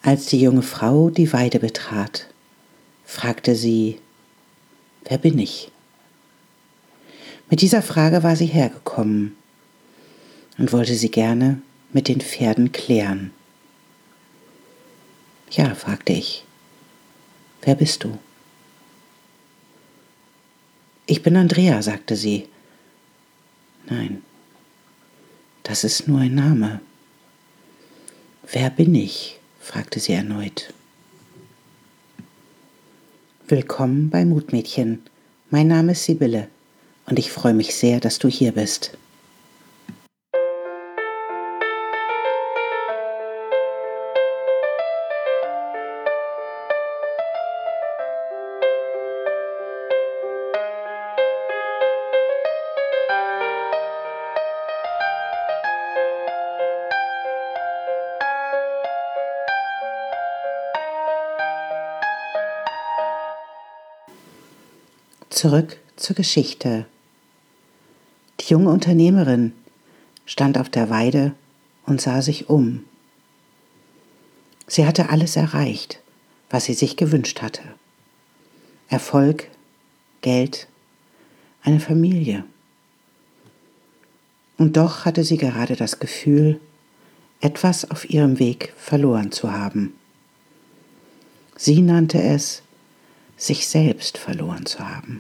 Als die junge Frau die Weide betrat, fragte sie: Wer bin ich? Mit dieser Frage war sie hergekommen und wollte sie gerne mit den Pferden klären. Ja, fragte ich, wer bist du? Ich bin Andrea, sagte sie. Nein, das ist nur ein Name. Wer bin ich? Fragte sie erneut. Willkommen bei Mutmädchen. Mein Name ist Sibylle und ich freue mich sehr, dass du hier bist. Zurück zur Geschichte. Die junge Unternehmerin stand auf der Weide und sah sich um. Sie hatte alles erreicht, was sie sich gewünscht hatte. Erfolg, Geld, eine Familie. Und doch hatte sie gerade das Gefühl, etwas auf ihrem Weg verloren zu haben. Sie nannte es, sich selbst verloren zu haben.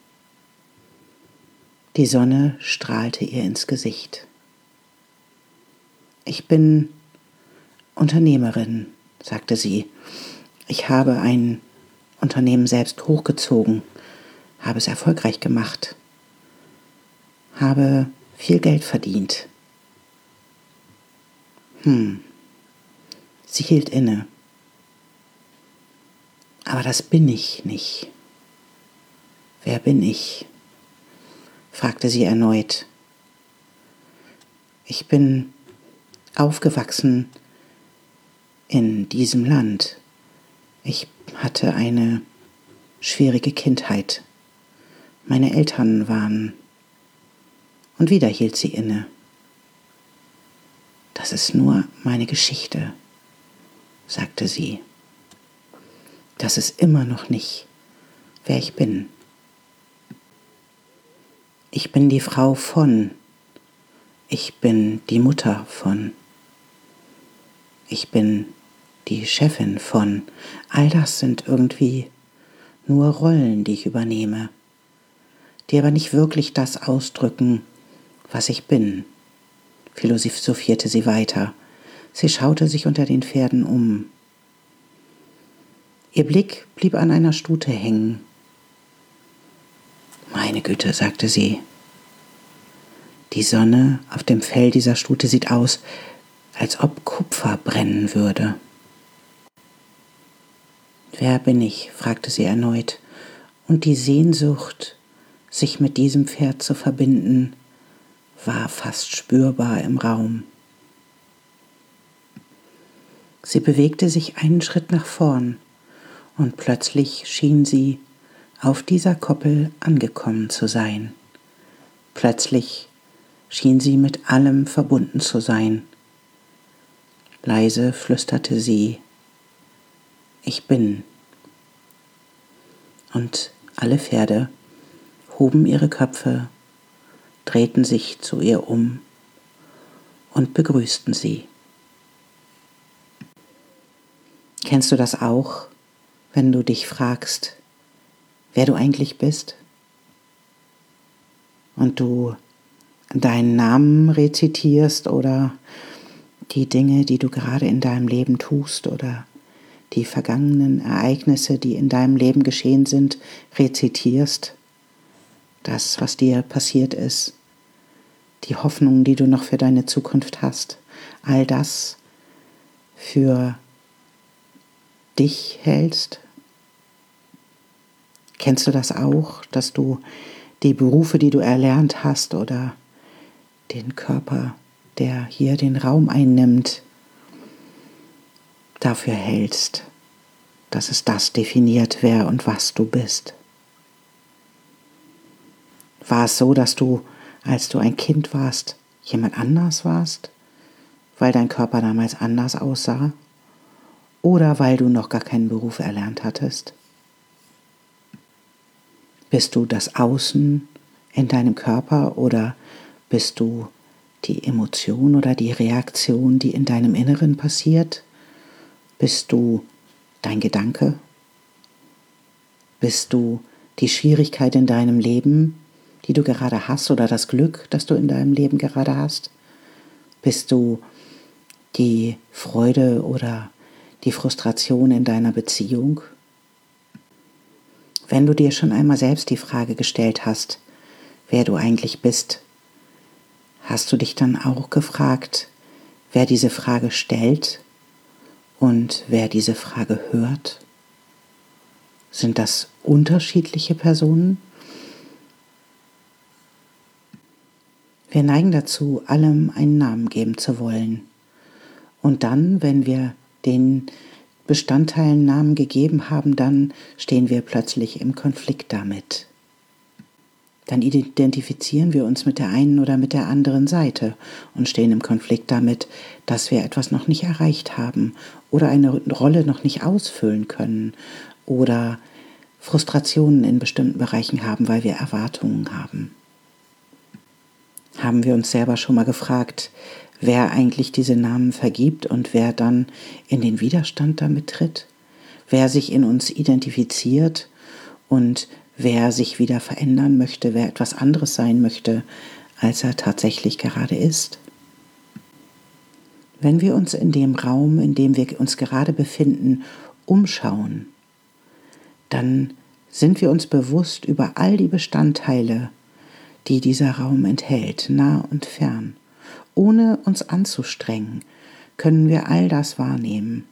Die Sonne strahlte ihr ins Gesicht. Ich bin Unternehmerin, sagte sie. Ich habe ein Unternehmen selbst hochgezogen, habe es erfolgreich gemacht, habe viel Geld verdient. Sie hielt inne. Aber das bin ich nicht. Wer bin ich? Fragte sie erneut. Ich bin aufgewachsen in diesem Land. Ich hatte eine schwierige Kindheit. Meine Eltern waren... Und wieder hielt sie inne. Das ist nur meine Geschichte, sagte sie. Das ist immer noch nicht, wer ich bin. Ich bin die Frau von, ich bin die Mutter von, ich bin die Chefin von. All das sind irgendwie nur Rollen, die ich übernehme, die aber nicht wirklich das ausdrücken, was ich bin, philosophierte sie weiter. Sie schaute sich unter den Pferden um. Ihr Blick blieb an einer Stute hängen. Meine Güte, sagte sie. Die Sonne auf dem Fell dieser Stute sieht aus, als ob Kupfer brennen würde. Wer bin ich? Fragte sie erneut. Und die Sehnsucht, sich mit diesem Pferd zu verbinden, war fast spürbar im Raum. Sie bewegte sich einen Schritt nach vorn und plötzlich schien sie auf dieser Koppel angekommen zu sein. Plötzlich schien sie mit allem verbunden zu sein. Leise flüsterte sie, ich bin. Und alle Pferde hoben ihre Köpfe, drehten sich zu ihr um und begrüßten sie. Kennst du das auch, wenn du dich fragst, wer du eigentlich bist? Und du deinen Namen rezitierst oder die Dinge, die du gerade in deinem Leben tust oder die vergangenen Ereignisse, die in deinem Leben geschehen sind, rezitierst. Das, was dir passiert ist, die Hoffnungen, die du noch für deine Zukunft hast, all das für dich hältst. Kennst du das auch, dass du die Berufe, die du erlernt hast oder den Körper, der hier den Raum einnimmt, dafür hältst, dass es das definiert, wer und was du bist? War es so, dass du, als du ein Kind warst, jemand anders warst, weil dein Körper damals anders aussah? oder weil du noch gar keinen Beruf erlernt hattest? Bist du das Außen in deinem Körper oder bist du die Emotion oder die Reaktion, die in deinem Inneren passiert? Bist du dein Gedanke? Bist du die Schwierigkeit in deinem Leben, die du gerade hast, oder das Glück, das du in deinem Leben gerade hast? Bist du die Freude oder die Frustration in deiner Beziehung? Wenn du dir schon einmal selbst die Frage gestellt hast, wer du eigentlich bist, hast du dich dann auch gefragt, wer diese Frage stellt und wer diese Frage hört? Sind das unterschiedliche Personen? Wir neigen dazu, allem einen Namen geben zu wollen. Und dann, wenn wir den Bestandteilen Namen gegeben haben, dann stehen wir plötzlich im Konflikt damit. Dann identifizieren wir uns mit der einen oder mit der anderen Seite und stehen im Konflikt damit, dass wir etwas noch nicht erreicht haben oder eine Rolle noch nicht ausfüllen können oder Frustrationen in bestimmten Bereichen haben, weil wir Erwartungen haben. Haben wir uns selber schon mal gefragt, wer eigentlich diese Namen vergibt und wer dann in den Widerstand damit tritt? Wer sich in uns identifiziert und wer sich wieder verändern möchte, wer etwas anderes sein möchte, als er tatsächlich gerade ist? Wenn wir uns in dem Raum, in dem wir uns gerade befinden, umschauen, dann sind wir uns bewusst über all die Bestandteile, die dieser Raum enthält, nah und fern. Ohne uns anzustrengen, können wir all das wahrnehmen.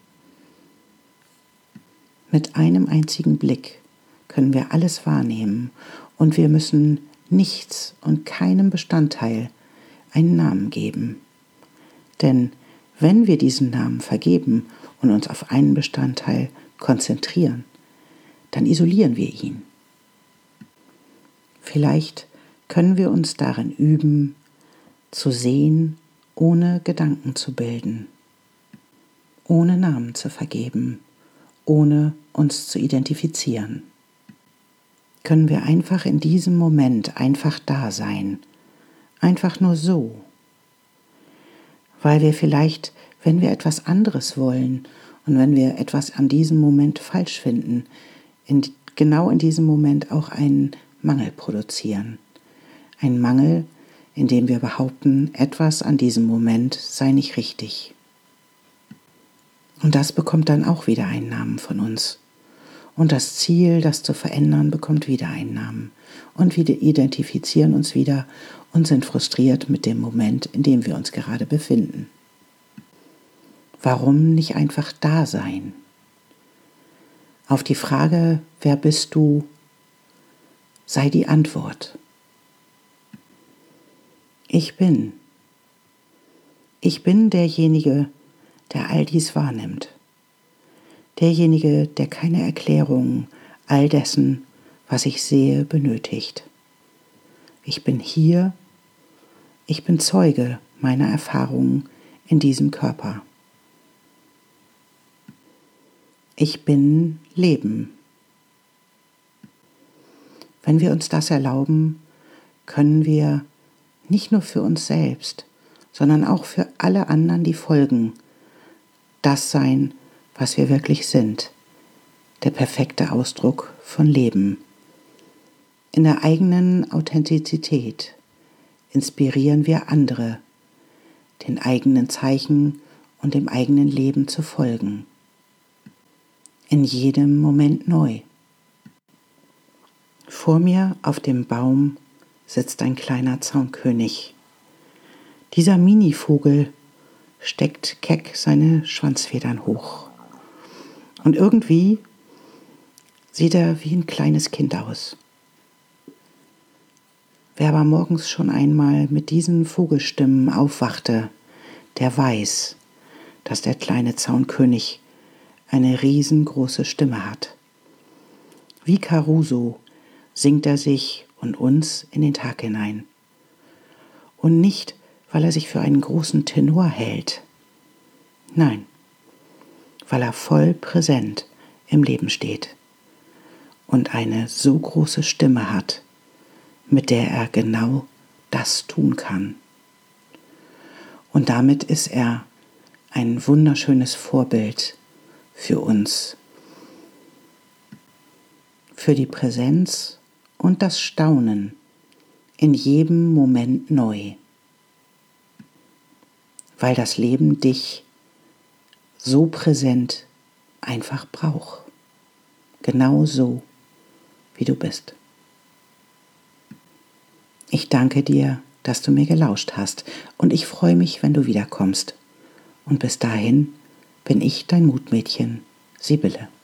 Mit einem einzigen Blick können wir alles wahrnehmen und wir müssen nichts und keinem Bestandteil einen Namen geben. Denn wenn wir diesen Namen vergeben und uns auf einen Bestandteil konzentrieren, dann isolieren wir ihn. Vielleicht können wir uns darin üben, zu sehen, ohne Gedanken zu bilden, ohne Namen zu vergeben, ohne uns zu identifizieren. Können wir einfach in diesem Moment einfach da sein, einfach nur so, weil wir vielleicht, wenn wir etwas anderes wollen und wenn wir etwas an diesem Moment falsch finden, genau in diesem Moment auch einen Mangel produzieren. Ein Mangel, in dem wir behaupten, etwas an diesem Moment sei nicht richtig. Und das bekommt dann auch wieder einen Namen von uns. Und das Ziel, das zu verändern, bekommt wieder einen Namen. Und wir identifizieren uns wieder und sind frustriert mit dem Moment, in dem wir uns gerade befinden. Warum nicht einfach da sein? Auf die Frage, wer bist du, sei die Antwort: Ich bin. Ich bin derjenige, der all dies wahrnimmt. Derjenige, der keine Erklärung all dessen, was ich sehe, benötigt. Ich bin hier. Ich bin Zeuge meiner Erfahrungen in diesem Körper. Ich bin Leben. Wenn wir uns das erlauben, können wir nicht nur für uns selbst, sondern auch für alle anderen, die folgen, das sein, was wir wirklich sind, der perfekte Ausdruck von Leben. In der eigenen Authentizität inspirieren wir andere, den eigenen Zeichen und dem eigenen Leben zu folgen. In jedem Moment neu. Vor mir auf dem Baum sitzt ein kleiner Zaunkönig. Dieser Minivogel steckt keck seine Schwanzfedern hoch. Und irgendwie sieht er wie ein kleines Kind aus. Wer aber morgens schon einmal mit diesen Vogelstimmen aufwachte, der weiß, dass der kleine Zaunkönig eine riesengroße Stimme hat. Wie Caruso singt er sich und uns in den Tag hinein. Und nicht, weil er sich für einen großen Tenor hält. Nein, weil er voll präsent im Leben steht und eine so große Stimme hat, mit der er genau das tun kann. Und damit ist er ein wunderschönes Vorbild für uns, für die Präsenz und das Staunen in jedem Moment neu, weil das Leben dich so präsent einfach braucht, genau so, wie du bist. Ich danke dir, dass du mir gelauscht hast und ich freue mich, wenn du wiederkommst. Und bis dahin bin ich dein Mutmädchen, Sibylle.